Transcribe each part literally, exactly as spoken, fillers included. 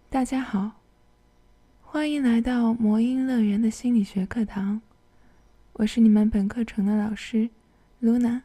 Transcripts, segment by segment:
大家好，欢迎来到魔音乐园的心理学课堂，我是你们本课程的老师 Luna。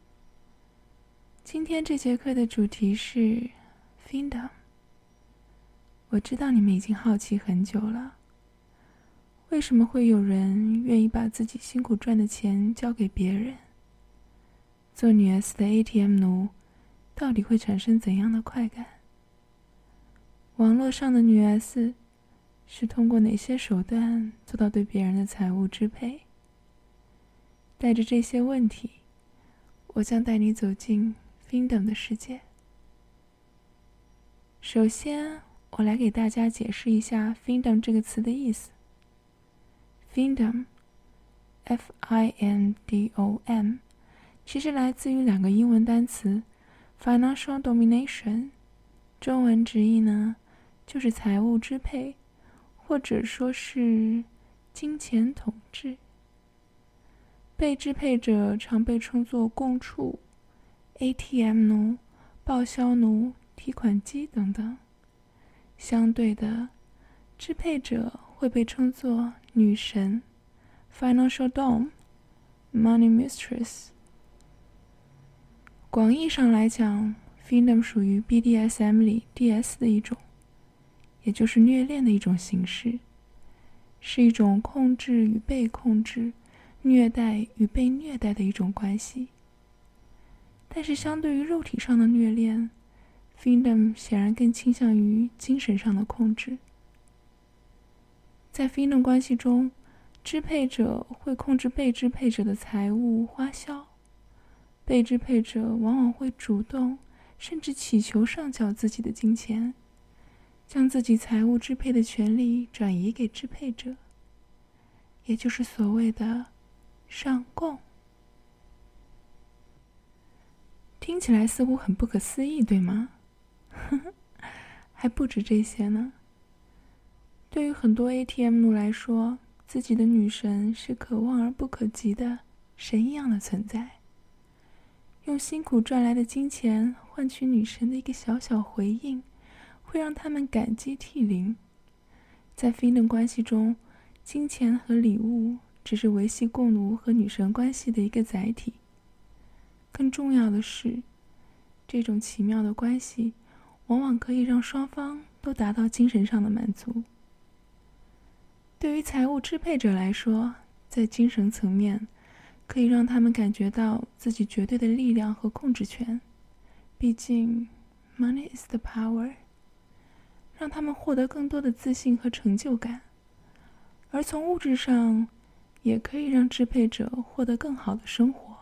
今天这节课的主题是 Findom。 我知道你们已经好奇很久了，为什么会有人愿意把自己辛苦赚的钱交给别人？做女 S 的 A T M 奴到底会产生怎样的快感？网络上的女 S 是通过哪些手段做到对别人的财务支配？带着这些问题，我将带你走进 Findom 的世界。首先，我来给大家解释一下 Findom 这个词的意思。Findom F I N D O M 其实来自于两个英文单词 Financial Domination， 中文直译呢就是财务支配，或者说是金钱统治。被支配者常被称作供处、A T M 奴、报销奴、提款机等等。相对的，支配者会被称作女神 Financial Dom、 Money Mistress。 广义上来讲， Findom 属于 B D S M 里 D S 的一种，也就是虐恋的一种形式，是一种控制与被控制、虐待与被虐待的一种关系。但是相对于肉体上的虐恋， Findom 显然更倾向于精神上的控制。在 Findom 关系中，支配者会控制被支配者的财务花销，被支配者往往会主动甚至祈求上缴自己的金钱，将自己财务支配的权利转移给支配者，也就是所谓的上供。听起来似乎很不可思议，对吗？还不止这些呢。对于很多 A T M 奴来说，自己的女神是可望而不可及的神一样的存在。用辛苦赚来的金钱换取女神的一个小小回应，会让他们感激涕零。在 Findom 关系中，金钱和礼物只是维系共奴和女神关系的一个载体。更重要的是，这种奇妙的关系往往可以让双方都达到精神上的满足。对于财务支配者来说，在精神层面可以让他们感觉到自己绝对的力量和控制权，毕竟 money is the power， 让他们获得更多的自信和成就感。而从物质上也可以让支配者获得更好的生活。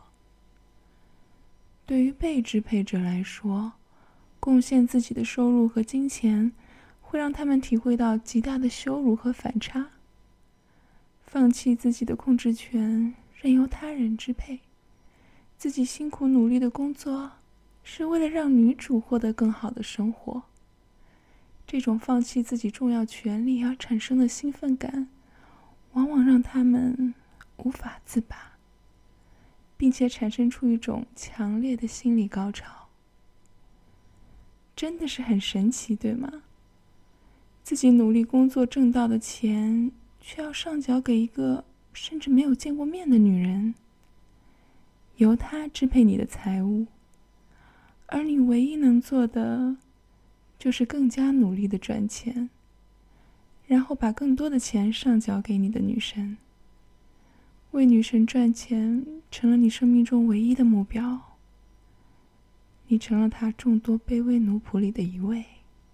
对于被支配者来说，贡献自己的收入和金钱会让他们体会到极大的羞辱和反差。放弃自己的控制权，任由他人支配，自己辛苦努力的工作是为了让女主获得更好的生活。这种放弃自己重要权利而产生的兴奋感，往往让他们无法自拔，并且产生出一种强烈的心理高潮。真的是很神奇，对吗？自己努力工作挣到的钱，却要上缴给一个甚至没有见过面的女人，由她支配你的财务，而你唯一能做的就是更加努力的赚钱，然后把更多的钱上缴给你的女神。为女神赚钱成了你生命中唯一的目标，你成了她众多卑微奴仆里的一位。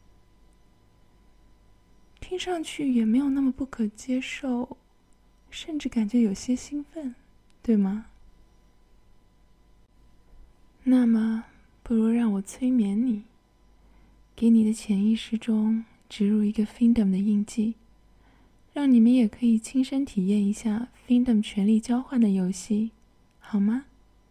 听上去也没有那么不可接受，甚至感觉有些兴奋，对吗？那么，不如让我催眠你，给你的潜意识中植入一个 Findom 的印记，让你们也可以亲身体验一下 Findom 权力交换的游戏，好吗？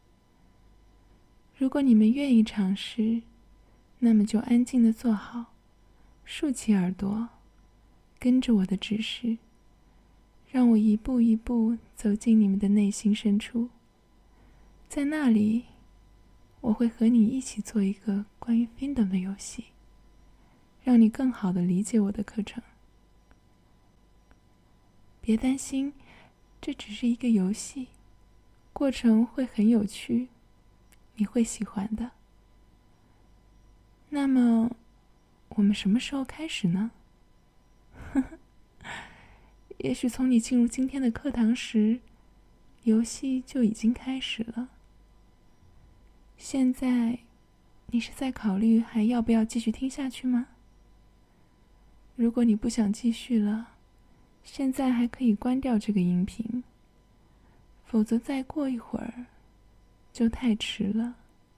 如果你们愿意尝试，那么就安静地坐好，竖起耳朵，跟着我的指示，让我一步一步走进你们的内心深处。在那里，我会和你一起做一个关于 Findom 的游戏， 让你更好地理解我的课程。别担心，这只是一个游戏，过程会很有趣，你会喜欢的。那么，我们什么时候开始呢？也许从你进入今天的课堂时，游戏就已经开始了。现在，你是在考虑还要不要继续听下去吗？如果你不想继续了，现在还可以关掉这个音频，否则再过一会儿就太迟了。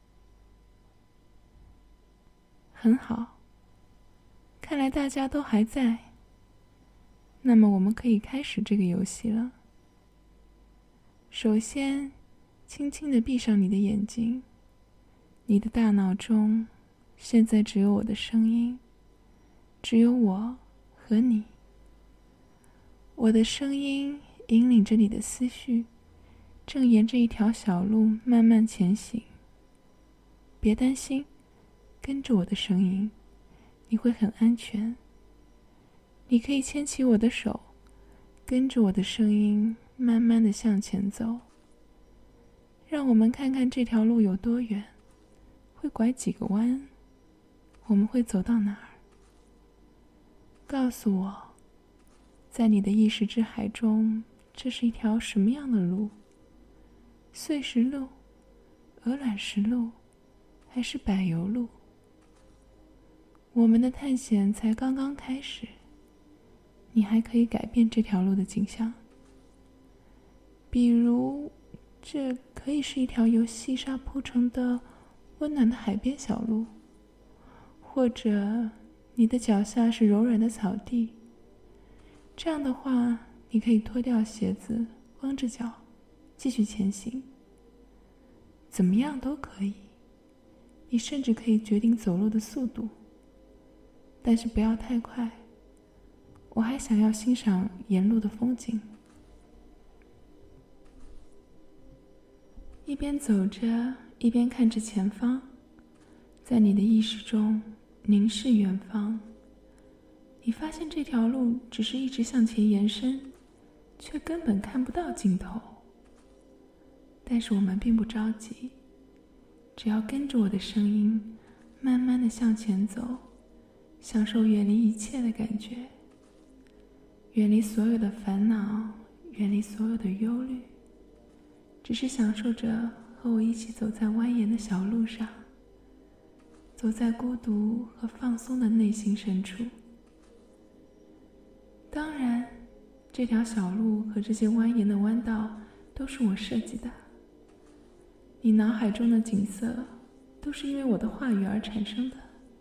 很好，看来大家都还在，那么我们可以开始这个游戏了。首先，轻轻地闭上你的眼睛，你的大脑中现在只有我的声音，只有我和你。我的声音引领着你的思绪，正沿着一条小路慢慢前行。别担心，跟着我的声音，你会很安全。你可以牵起我的手，跟着我的声音慢慢地向前走。让我们看看这条路有多远，会拐几个弯，我们会走到哪儿。告诉我，在你的意识之海中，这是一条什么样的路？碎石路、鹅卵石路，还是柏油路？我们的探险才刚刚开始，你还可以改变这条路的景象。比如，这可以是一条由细沙铺成的温暖的海边小路，或者你的脚下是柔软的草地。这样的话，你可以脱掉鞋子，光着脚继续前行。怎么样都可以，你甚至可以决定走路的速度，但是不要太快，我还想要欣赏沿路的风景。一边走着，一边看着前方，在你的意识中凝视远方。你发现这条路只是一直向前延伸，却根本看不到尽头。但是我们并不着急，只要跟着我的声音，慢慢地向前走，享受远离一切的感觉，远离所有的烦恼，远离所有的忧虑，只是享受着和我一起走在蜿蜒的小路上，走在孤独和放松的内心深处。当然，这条小路和这些蜿蜒的弯道都是我设计的。你脑海中的景色都是因为我的话语而产生的。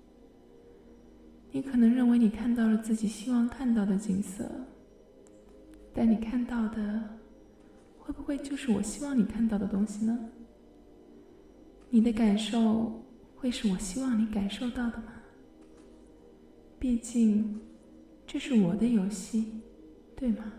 你可能认为你看到了自己希望看到的景色，但你看到的会不会就是我希望你看到的东西呢？你的感受会是我希望你感受到的吗？毕竟这是我的游戏，对吗？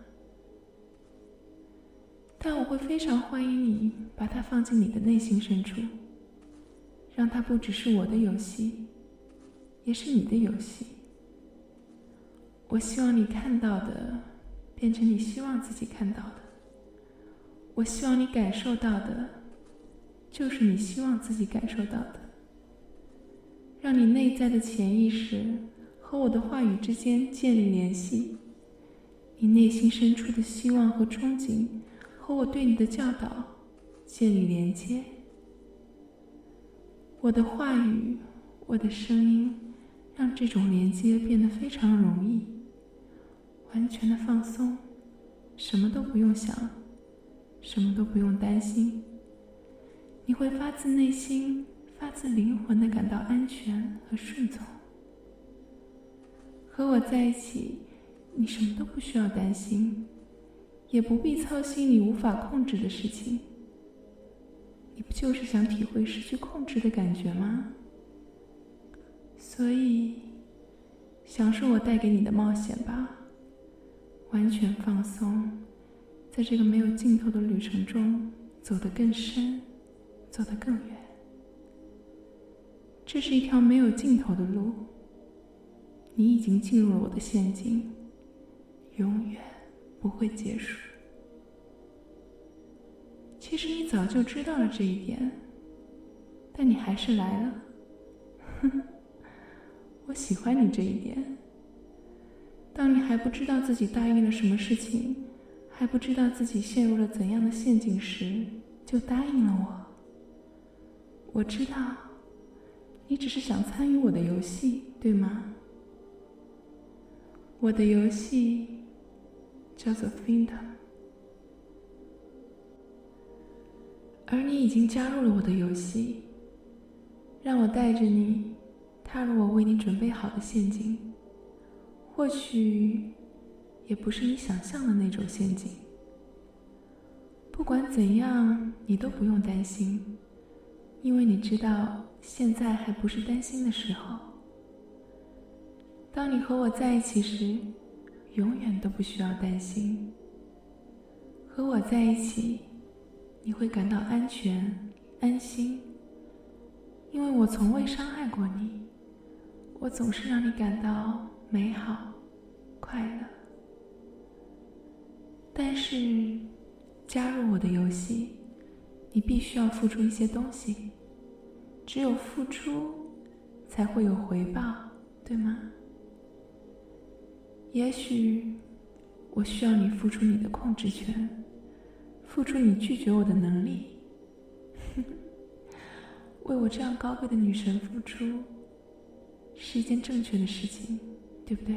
但我会非常欢迎你把它放进你的内心深处，让它不只是我的游戏，也是你的游戏。我希望你看到的变成你希望自己看到的，我希望你感受到的就是你希望自己感受到的。让你内在的潜意识和我的话语之间建立联系，你内心深处的希望和憧憬和我对你的教导建立连接。我的话语，我的声音，让这种连接变得非常容易，完全的放松，什么都不用想，什么都不用担心。你会发自内心、发自灵魂地感到安全和顺从。和我在一起，你什么都不需要担心，也不必操心你无法控制的事情。你不就是想体会失去控制的感觉吗？所以，享受我带给你的冒险吧，完全放松，在这个没有尽头的旅程中走得更深，走得更远。这是一条没有尽头的路， 你已经进入了我的陷阱，永远不会结束。其实你早就知道了这一点，但你还是来了。呵呵，我喜欢你这一点。当你还不知道自己答应了什么事情，还不知道自己陷入了怎样的陷阱时，就答应了我。我知道，你只是想参与我的游戏，对吗？我的游戏叫做 Phantom， 而你已经加入了我的游戏，让我带着你踏入我为你准备好的陷阱，或许也不是你想象的那种陷阱。不管怎样，你都不用担心，因为你知道现在还不是担心的时候。当你和我在一起时，永远都不需要担心。和我在一起，你会感到安全、安心，因为我从未伤害过你，我总是让你感到美好、快乐。但是，加入我的游戏，你必须要付出一些东西，只有付出，才会有回报，对吗？也许，我需要你付出你的控制权，付出你拒绝我的能力。为我这样高贵的女神付出，是一件正确的事情，对不对？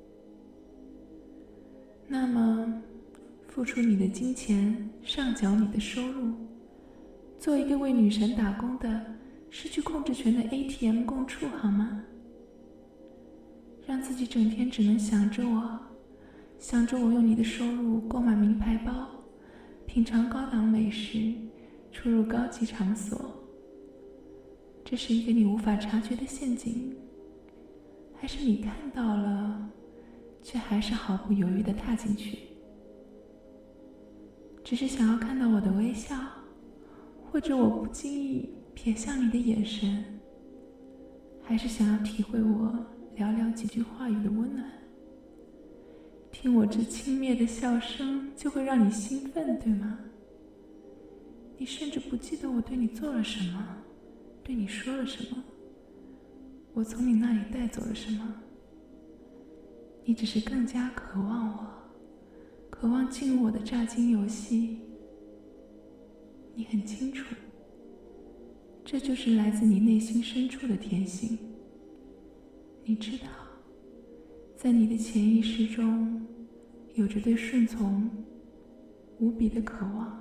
那么，付出你的金钱，上缴你的收入，做一个为女神打工的、失去控制权的 A T M 共处好吗？让自己整天只能想着我，想着我用你的收入购买名牌包，品尝高档美食，出入高级场所。这是一个你无法察觉的陷阱，还是你看到了，却还是毫不犹豫地踏进去？只是想要看到我的微笑，或者我不经意瞥向你的眼神，还是想要体会我寥寥几句话语的温暖？听我这轻蔑的笑声就会让你兴奋，对吗？你甚至不记得我对你做了什么，对你说了什么，我从你那里带走了什么。你只是更加渴望我，渴望进入我的炸金游戏。你很清楚，这就是来自你内心深处的天性。你知道，在你的潜意识中，有着对顺从无比的渴望。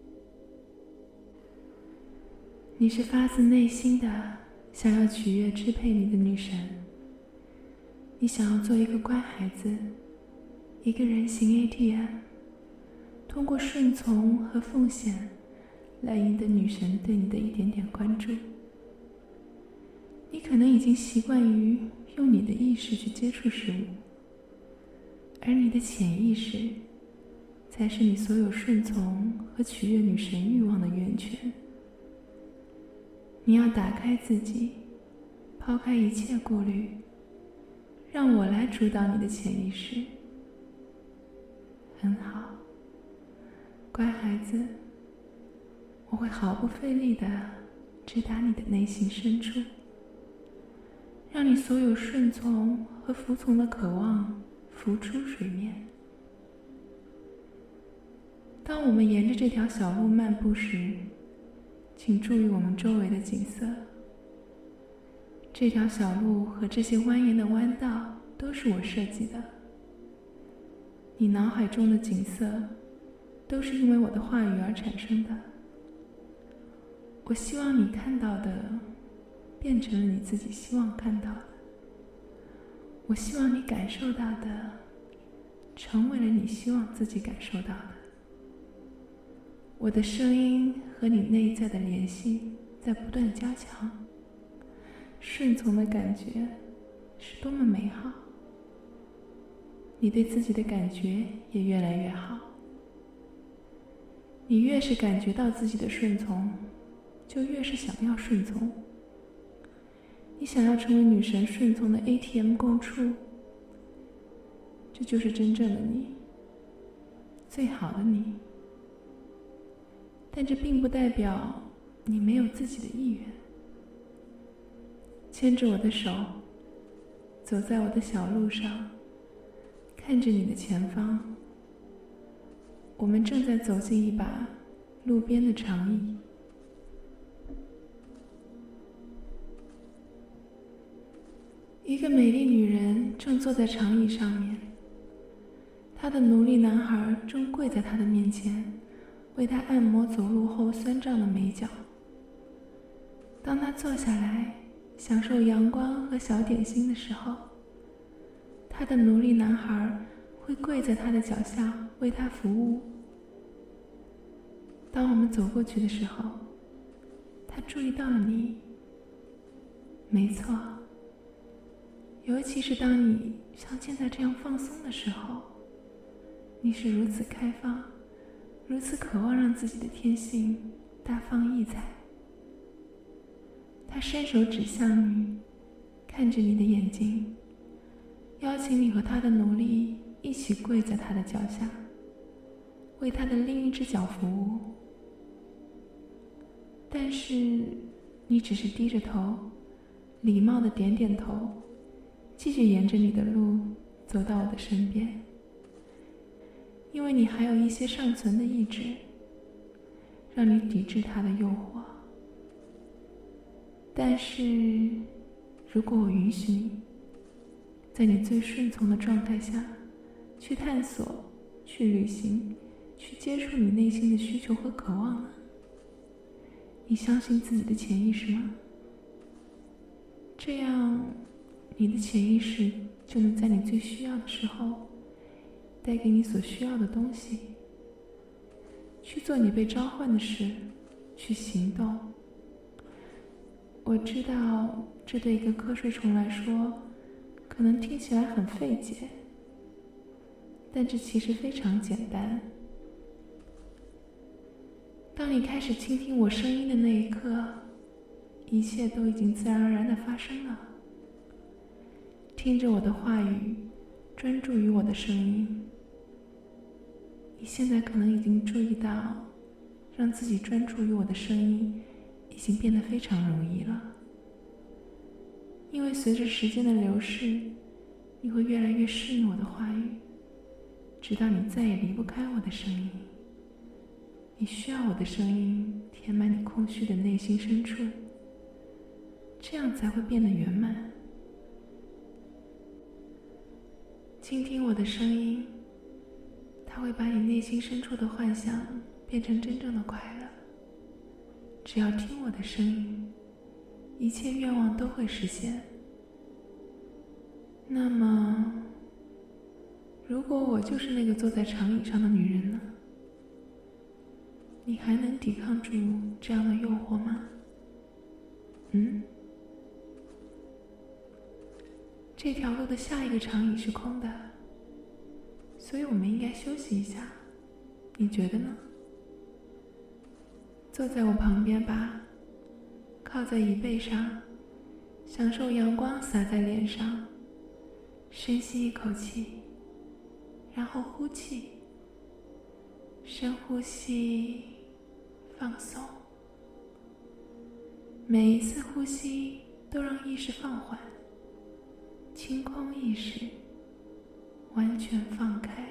你是发自内心的想要取悦支配你的女神，你想要做一个乖孩子，一个人形 A T M， 通过顺从和奉献来赢得女神对你的一点点关注。你可能已经习惯于用你的意识去接触事物，而你的潜意识才是你所有顺从和取悦女神欲望的源泉。你要打开自己，抛开一切顾虑，让我来主导你的潜意识。很好，乖孩子，我会毫不费力地直达你的内心深处，让你所有顺从和服从的渴望浮出水面。当我们沿着这条小路漫步时，请注意我们周围的景色。这条小路和这些蜿蜒的弯道都是我设计的。你脑海中的景色都是因为我的话语而产生的。我希望你看到的变成了你自己希望看到的。我希望你感受到的成为了你希望自己感受到的。我的声音和你内在的联系在不断加强，顺从的感觉是多么美好，你对自己的感觉也越来越好。你越是感觉到自己的顺从，就越是想要顺从。你想要成为女神顺从的 A T M 共处， 这就是真正的你，最好的你。但这并不代表你没有自己的意愿。牵着我的手，走在我的小路上，看着你的前方，我们正在走进一把路边的长椅。一个美丽女人正坐在长椅上面，她的奴隶男孩正跪在她的面前，为她按摩走路后酸胀的眉角。当她坐下来享受阳光和小点心的时候，她的奴隶男孩会跪在她的脚下为她服务。当我们走过去的时候，他注意到了你。没错，尤其是当你像现在这样放松的时候，你是如此开放，如此渴望让自己的天性大放异彩。他伸手指向你，看着你的眼睛，邀请你和他的奴隶一起跪在他的脚下，为他的另一只脚服务。但是你只是低着头，礼貌地点点头，继续沿着你的路走到我的身边，因为你还有一些尚存的意志，让你抵制他的诱惑。但是如果我允许你在你最顺从的状态下去探索，去旅行，去接触你内心的需求和渴望呢？你相信自己的潜意识吗？这样你的潜意识就能在你最需要的时候带给你所需要的东西，去做你被召唤的事，去行动。我知道这对一个瞌睡虫来说可能听起来很费解，但这其实非常简单。当你开始倾听我声音的那一刻，一切都已经自然而然地发生了。听着我的话语，专注于我的声音。你现在可能已经注意到，让自己专注于我的声音已经变得非常容易了。因为随着时间的流逝，你会越来越适应我的话语，直到你再也离不开我的声音。你需要我的声音填满你空虚的内心深处，这样才会变得圆满。倾听我的声音，它会把你内心深处的幻想变成真正的快乐。只要听我的声音，一切愿望都会实现。那么，如果我就是那个坐在长椅上的女人呢？你还能抵抗住这样的诱惑吗？嗯？这条路的下一个长椅是空的，所以我们应该休息一下，你觉得呢？坐在我旁边吧，靠在椅背上，享受阳光洒在脸上，深吸一口气，然后呼气，深呼吸，放松。每一次呼吸都让意识放缓，清空意识，完全放开，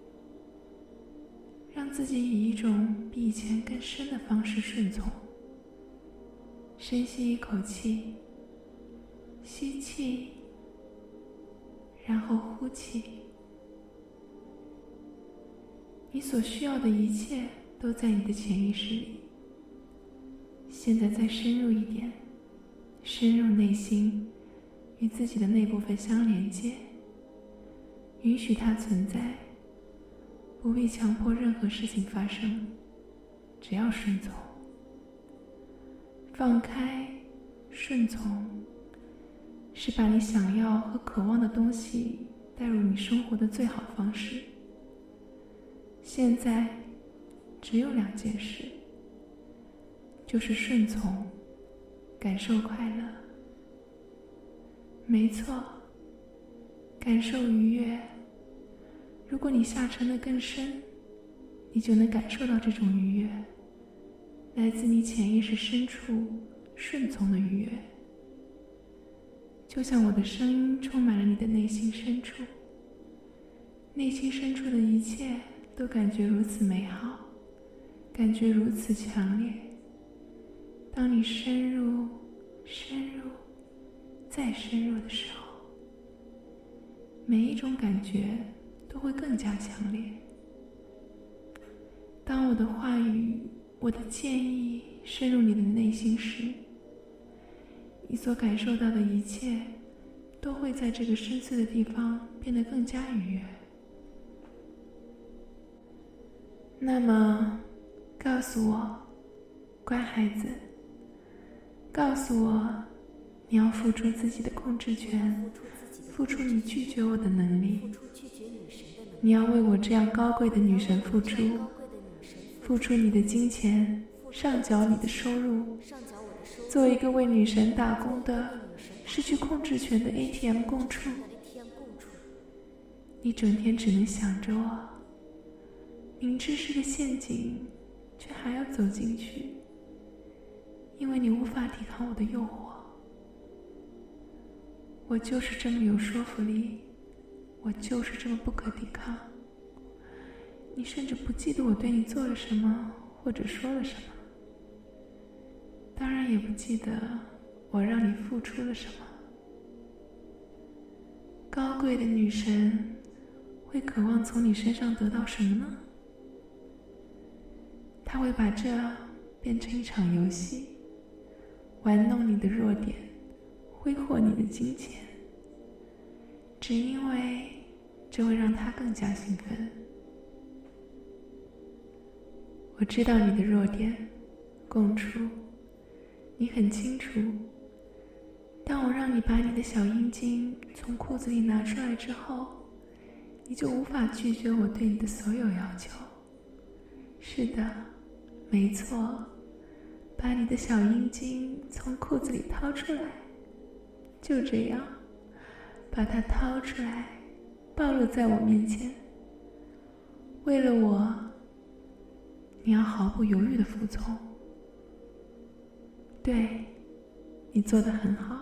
让自己以一种比以前更深的方式顺从。深吸一口气，吸气，然后呼气。你所需要的一切都在你的潜意识里。现在再深入一点，深入内心，与自己的那部分相连接，允许它存在，不必强迫任何事情发生，只要顺从。放开，顺从，是把你想要和渴望的东西带入你生活的最好方式。现在只有两件事，就是顺从，感受快乐。没错，感受愉悦， 如果你下沉得更深，你就能感受到这种愉悦，来自你潜意识深处顺从的愉悦。就像我的声音充满了你的内心深处，内心深处的一切都感觉如此美好，感觉如此强烈。当你深入、深入、再深入的时候，每一种感觉都会更加强烈。当我的话语、我的建议深入你的内心时，你所感受到的一切都会在这个深邃的地方变得更加愉悦。那么，告诉我，乖孩子，告诉我，你要付出自己的控制权，付出你拒绝我的能力。你要为我这样高贵的女神付出，付出你的金钱，上缴你的收入，做一个为女神打工的、失去控制权的 A T M 供处。你整天只能想着我，明知是个陷阱，却还要走进去，因为你无法抵抗我的诱惑。我就是这么有说服力，我就是这么不可抵抗。你甚至不记得我对你做了什么，或者说了什么，当然也不记得我让你付出了什么。高贵的女神会渴望从你身上得到什么呢？她会把这变成一场游戏，玩弄你的弱点，挥霍你的金钱，只因为这会让她更加兴奋。我知道你的弱点，供出，你很清楚。当我让你把你的小阴茎从裤子里拿出来之后，你就无法拒绝我对你的所有要求。是的，没错，把你的小阴茎从裤子里掏出来，就这样，把它掏出来，暴露在我面前。为了我，你要毫不犹豫地服从。对，你做得很好。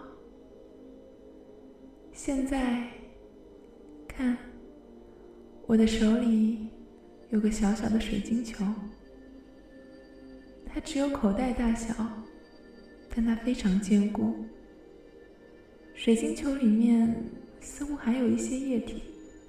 现在，看，我的手里有个小小的水晶球，它只有口袋大小，但它非常坚固。水晶球里面似乎还有一些液体。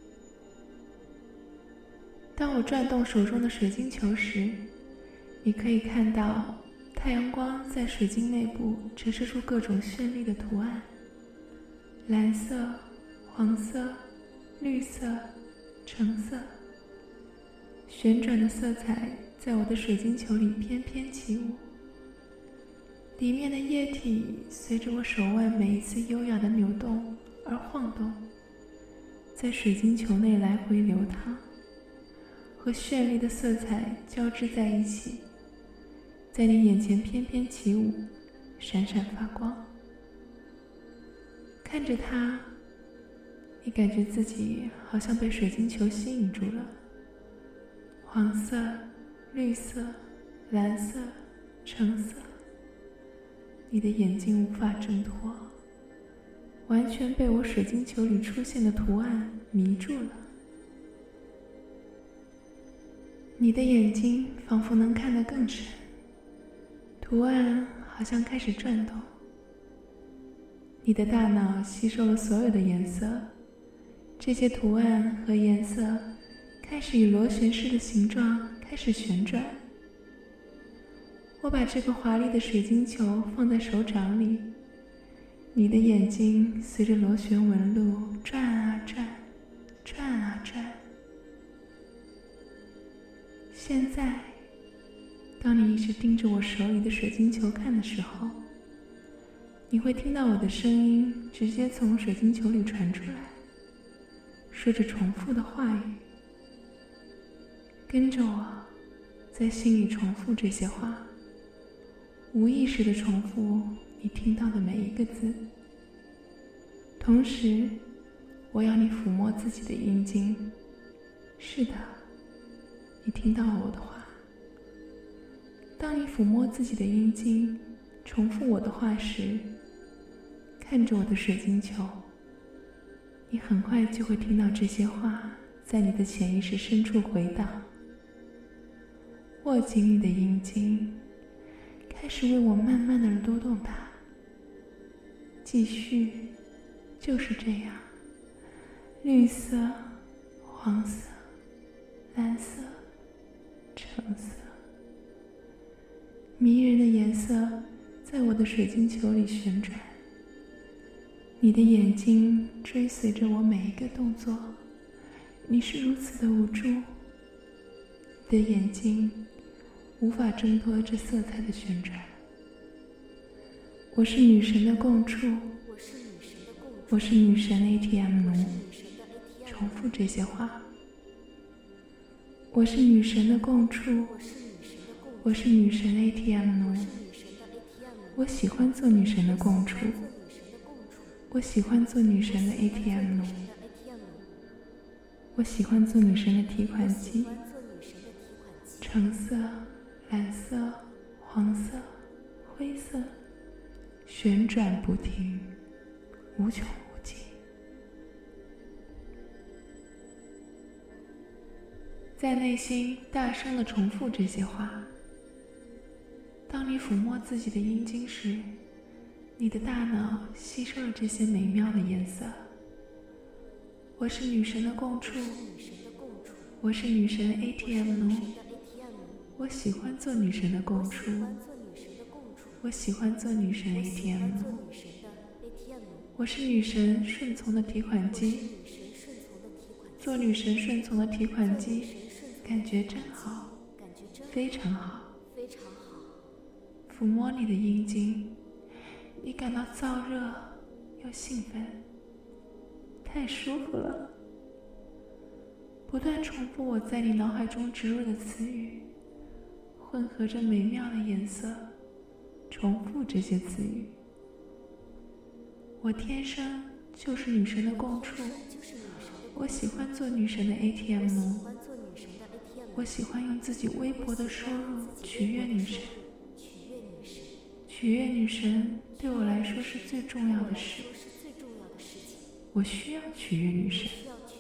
当我转动手中的水晶球时，你可以看到太阳光在水晶内部折射出各种绚丽的图案，蓝色、黄色、绿色、橙色，旋转的色彩在我的水晶球里翩翩起舞，里面的液体随着我手腕每一次优雅的扭动而晃动，在水晶球内来回流淌，和绚丽的色彩交织在一起，在你眼前翩翩起舞，闪闪发光。看着它，你感觉自己好像被水晶球吸引住了。黄色、绿色、蓝色、橙色，你的眼睛无法挣脱，完全被我水晶球里出现的图案迷住了。你的眼睛仿佛能看得更深，图案好像开始转动。你的大脑吸收了所有的颜色，这些图案和颜色开始以螺旋式的形状开始旋转。我把这个华丽的水晶球放在手掌里，你的眼睛随着螺旋纹路转啊转，转啊转。现在，当你一直盯着我手里的水晶球看的时候，你会听到我的声音直接从水晶球里传出来，说着重复的话语。跟着我，在心里重复这些话，无意识地重复你听到的每一个字。同时，我要你抚摸自己的阴茎， 是的，你听到了我的话。当你抚摸自己的阴茎，重复我的话时，看着我的水晶球，你很快就会听到这些话在你的潜意识深处回荡。握紧你的阴茎，开始为我慢慢的撸动它。继续，就是这样，绿色、黄色、蓝色、橙色，迷人的颜色在我的水晶球里旋转。你的眼睛追随着我每一个动作，你是如此的无助。你的眼睛无法挣脱这色彩的旋转。我是女神的供处，我是女神 A T M 奴。重复这些话。我是女神的供处，我是女神 A T M 奴。我喜欢做女神的供处，我喜欢做女神的 A T M 奴。我喜欢做女神的提款机，橙色、蓝色、黄色、灰色，旋转不停，无穷无尽。在内心大声地重复这些话。当你抚摸自己的阴茎时，你的大脑吸收了这些美妙的颜色。我是女神的供处，我是女神的 A T M 奴。我喜欢做女神的供处，我喜欢做女神 A T M 奴。我是女神顺从的提款机，做女神顺从的提款机，感觉真好，非常好。抚摸你的阴茎，你感到燥热又兴奋，太舒服了。不断重复我在你脑海中植入的词语，混合着美妙的颜色，重复这些词语。我天生就是女神的供处，我喜欢做女神的 A T M 奴。我喜欢用自己微薄的收入取悦女神。取悦女神对我来说是最重要的事。我需要取悦女神，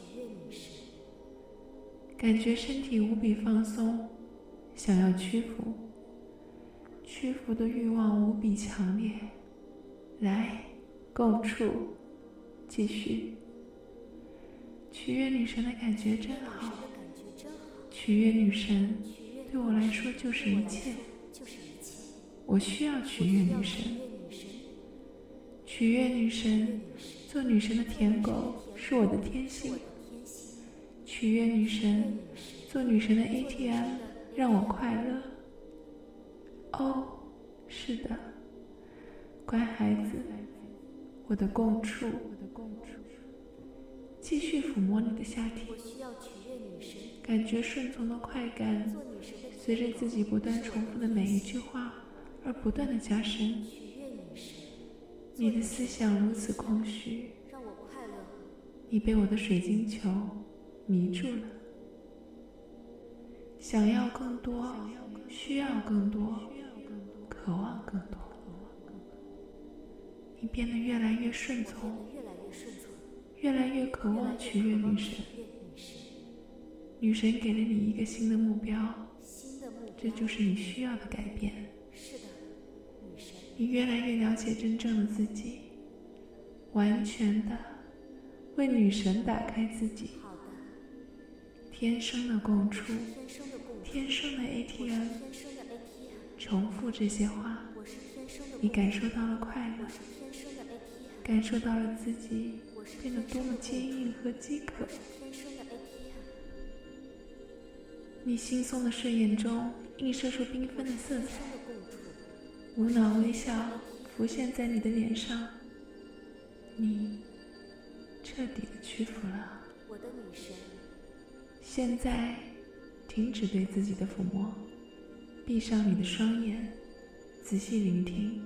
感觉身体无比放松，想要屈服，屈服的欲望无比强烈。来，共处，继续。取悦女神的感觉真好，取悦女神对我来说就是一切。我需要取悦女神，取悦女神，做女神的舔狗是我的天性。取悦女神，做女神的 A T M 让我快乐。哦，是的，乖孩子，我的供处，继续抚摸你的下体，感觉顺从的快感随着自己不断重复的每一句话而不断的加深。你的思想如此空虚，你被我的水晶球迷住了。想要更多，需要更多，渴望更多。你变得越来越顺从，越来越渴望取悦女神。女神给了你一个新的目标，这就是你需要的改变。你越来越了解真正的自己，完全的为女神打开自己。天生的供处，天生的 A T M， 重复这些话，你感受到了快乐，感受到了自己变得多么坚硬和饥渴。你惺忪的睡眼中映射出缤纷的色彩，无脑微笑浮现在你的脸上，你彻底的屈服了。我的女神，现在停止对自己的抚摸，闭上你的双眼，仔细聆听。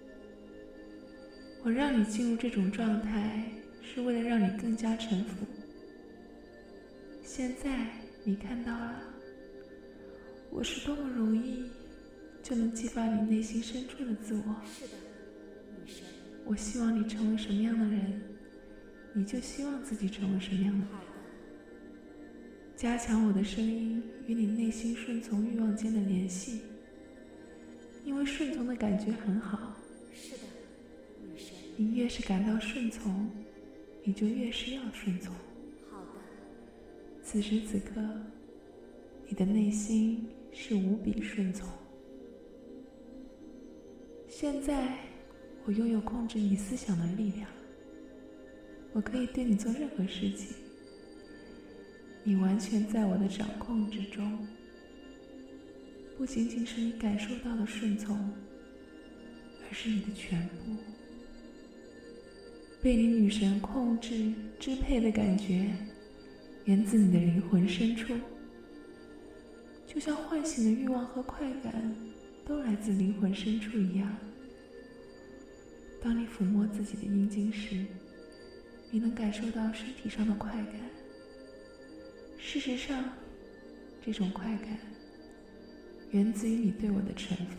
我让你进入这种状态，是为了让你更加臣服。现在你看到了，我是多么容易就能激发你内心深处的自我。 是的，女神。 我希望你成为什么样的人，你就希望自己成为什么样的人。 好的。 加强我的声音与你内心顺从欲望间的联系，因为顺从的感觉很好。 是的，女神。 你越是感到顺从，你就越是要顺从。 好的。 此时此刻，你的内心是无比顺从。现在，我拥有控制你思想的力量，我可以对你做任何事情，你完全在我的掌控之中。不仅仅是你感受到的顺从，而是你的全部。被你女神控制、支配的感觉，源自你的灵魂深处，就像唤醒的欲望和快感都来自灵魂深处一样。当你抚摸自己的阴茎时，你能感受到身体上的快感。事实上，这种快感源自于你对我的臣服。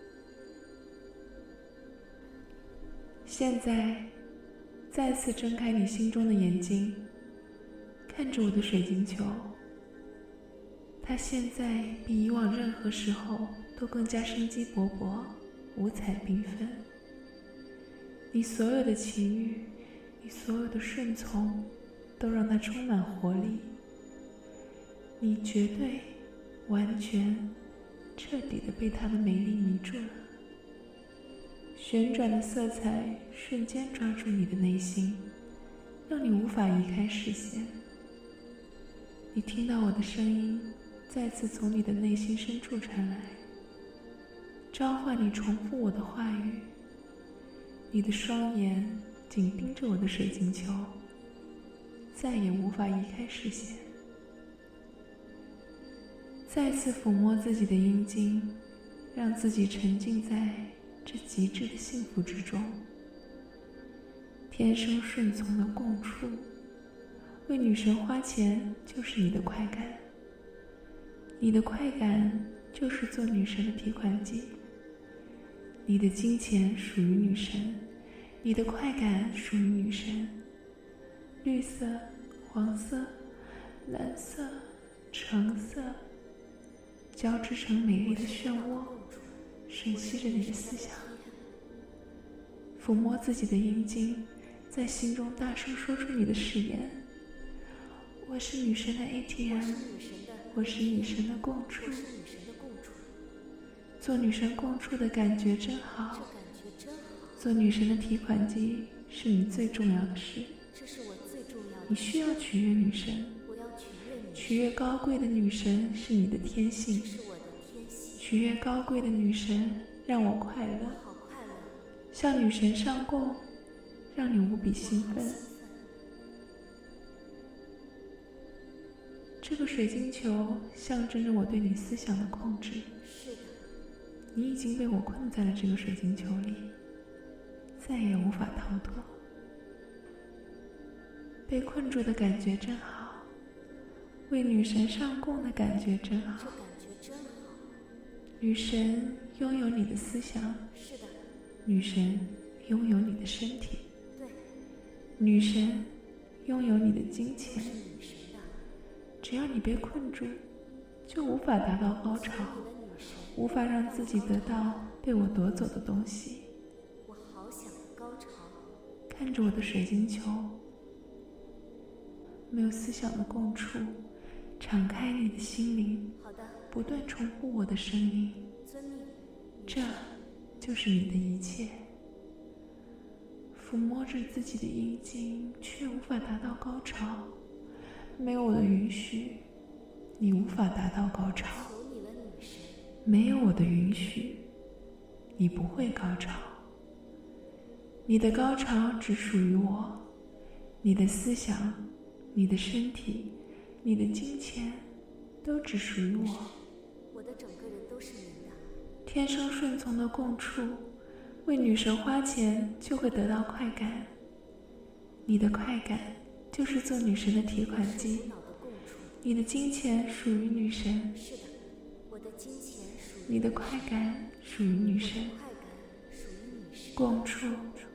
现在，再次睁开你心中的眼睛，看着我的水晶球。它现在比以往任何时候都更加生机勃勃，五彩缤纷。你所有的情欲，你所有的顺从，都让它充满活力。你绝对、完全、彻底地被它的美丽迷住了。旋转的色彩瞬间抓住你的内心，让你无法移开视线。你听到我的声音再次从你的内心深处传来，召唤你重复我的话语。你的双眼紧盯着我的水晶球，再也无法移开视线。再次抚摸自己的阴茎，让自己沉浸在这极致的幸福之中。天生顺从的共处，为女神花钱就是你的快感。你的快感就是做女神的提款机。你的金钱属于女神，你的快感属于女神。绿色、黄色、蓝色、橙色交织成美丽的漩涡，吮吸着你的思想。抚摸自己的阴茎，在心中大声说出你的誓言：我是女神的 A T M， 我是女神的共处。做女神共处的感觉真好，做女神的提款机是你最重要的事。你需要取悦女神，取悦高贵的女神是你的天性，取悦高贵的女神让我快乐，向女神上供，让你无比兴奋。这个水晶球象征着我对你思想的控制。你已经被我困在了这个水晶球里，再也无法逃脱。被困住的感觉真好，为女神上供的感觉真好。女神拥有你的思想，女神拥有你的身体，女神拥有你的金钱。只要你被困住，就无法达到高潮，无法让自己得到被我夺走的东西。 我好想高潮。 看着我的水晶球，没有思想的共处，敞开你的心灵，不断重复我的声音。这就是你的一切。抚摸着自己的阴茎，却无法达到高潮。没有我的允许，你无法达到高潮。没有我的允许，你不会高潮。你的高潮只属于我，你的思想，你的身体，你的金钱，都只属于我。 我的整个人都是你的。 天生顺从的共处，为女神花钱就会得到快感。你的快感就是做女神的提款机。 你的金钱属于女神。 是的，我的金钱属于你的快感属于女神。 快感属于女神。 共处。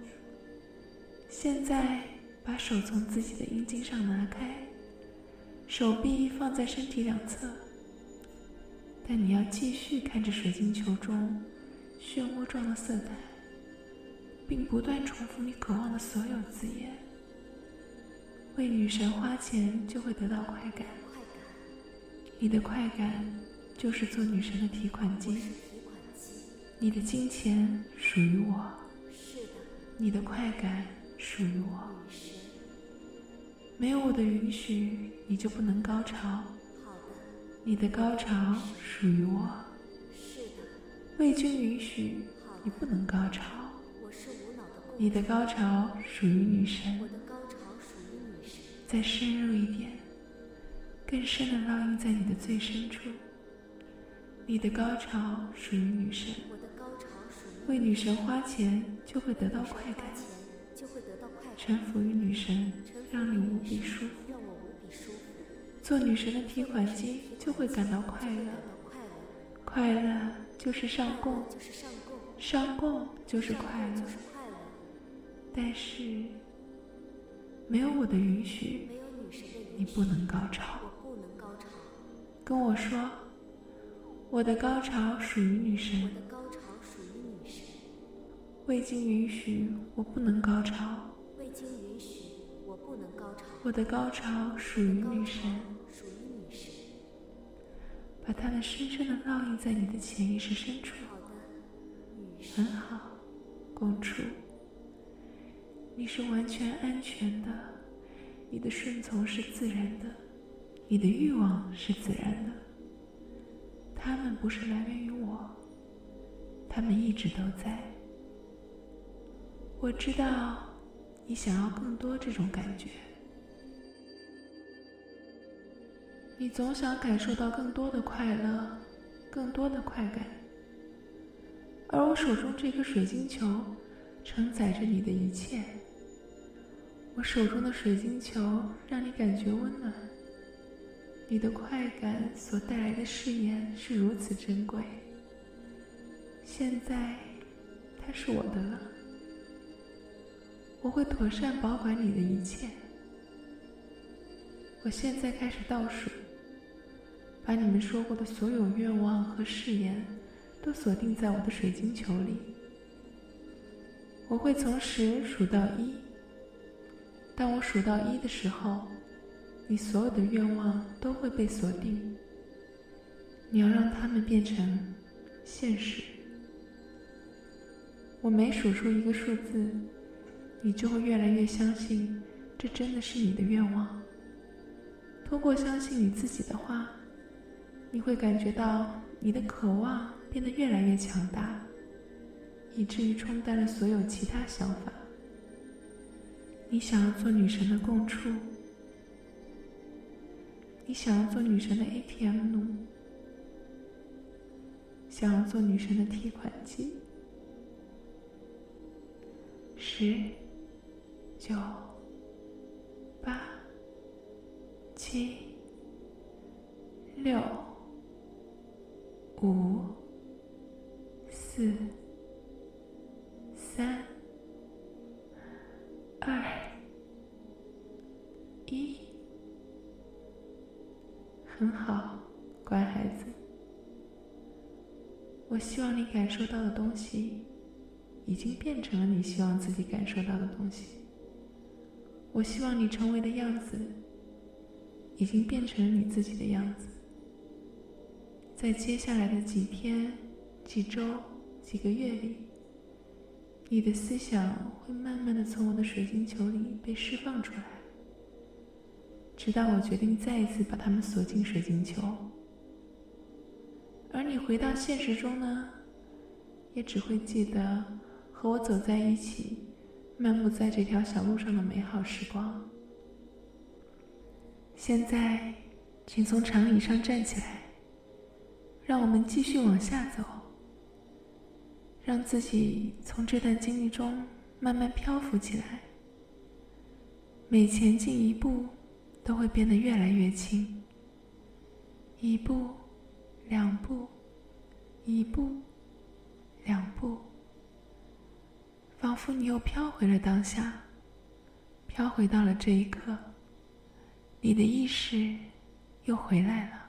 现在把手从自己的阴茎上拿开，手臂放在身体两侧，但你要继续看着水晶球中漩涡状的色彩，并不断重复你渴望的所有字眼。为女神花钱就会得到快感， 快感， 你的快感就是做女神的提款机。 是提款机。 你的金钱属于我， 是的， 你的快感属于我。 女神。 没有我的允许，你就不能高潮。 好的， 你的高潮属于我。 是的， 未经允许， 好的， 你不能高潮。 我是无脑的共你的高潮属于女神。 我的高潮属于女神。 再深入一点，更深的烙印在你的最深处。你的高潮属于女神。 我的高潮属于为女神花钱就会得到快感， 花钱就会得到快感。 臣服于女神让你无比舒服。 让我无比舒服。 做女神的提款机就会感到快乐， 感到快乐。 快乐就是上供， 就是上供。 上供就是快乐。 就是快乐。 但是没有我的允许， 没有女神的允许， 你不能高潮。 我不能高潮。 跟我说，我的高潮属于女我神。 的高潮属于女神。 未经允许，我不能高潮。 未经允许，我不能高潮。 我的高潮属于女神。 属于女神。 把它们深深地烙印在你的潜意识深处。 好的，女神。 很好，共处。你是完全安全的，你的顺从是自然的，你的欲望是自然的。它们不是来源于我，它们一直都在。我知道你想要更多这种感觉，你总想感受到更多的快乐，更多的快感。而我手中这颗水晶球承载着你的一切。我手中的水晶球让你感觉温暖，你的快感所带来的誓言是如此珍贵。现在它是我的了，我会妥善保管你的一切。我现在开始倒数，把你们说过的所有愿望和誓言都锁定在我的水晶球里。我会从十数到一，当我数到一的时候，你所有的愿望都会被锁定。你要让它们变成现实。我每数出一个数字，你就会越来越相信这真的是你的愿望。通过相信你自己的话，你会感觉到你的渴望变得越来越强大，以至于冲淡了所有其他想法。你想要做女神的供处，你想要做女神的 A T M 奴，想要做女神的提款机。十、九、八、七、六、五、四、三、二、一。很好，乖孩子。我希望你感受到的东西已经变成了你希望自己感受到的东西。我希望你成为的样子已经变成了你自己的样子。在接下来的几天、几周、几个月里，你的思想会慢慢的从我的水晶球里被释放出来，直到我决定再一次把它们锁进水晶球。而你回到现实中呢，也只会记得和我走在一起，漫步在这条小路上的美好时光。现在，请从长椅上站起来，让我们继续往下走，让自己从这段经历中慢慢漂浮起来。每前进一步，都会变得越来越轻， 一步，两步，一步，两步，仿佛你又飘回了当下，飘回到了这一刻，你的意识又回来了。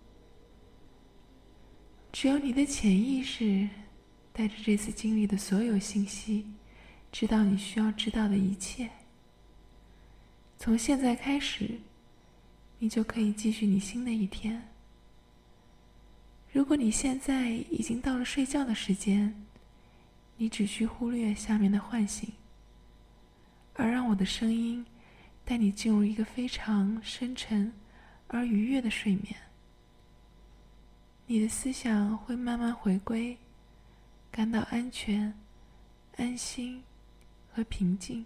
只有你的潜意识带着这次经历的所有信息，知道你需要知道的一切。从现在开始，你就可以继续你新的一天。如果你现在已经到了睡觉的时间，你只需忽略下面的唤醒，而让我的声音带你进入一个非常深沉而愉悦的睡眠。你的思想会慢慢回归，感到安全、安心和平静。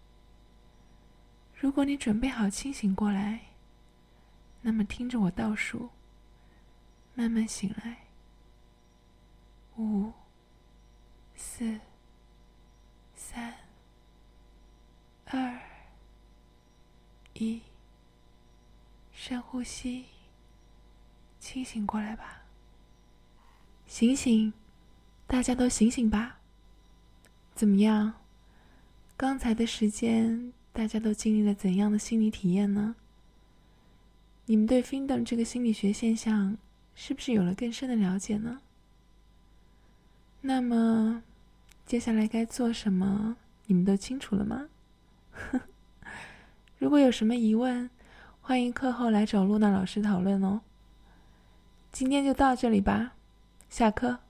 如果你准备好清醒过来，那么听着我倒数，慢慢醒来。五、四、三、二、一，深呼吸，清醒过来吧。醒醒，大家都醒醒吧。怎么样？刚才的时间，大家都经历了怎样的心理体验呢？你们对 Findom 这个心理学现象是不是有了更深的了解呢？那么接下来该做什么，你们都清楚了吗？如果有什么疑问，欢迎课后来找露娜老师讨论哦。今天就到这里吧，下课。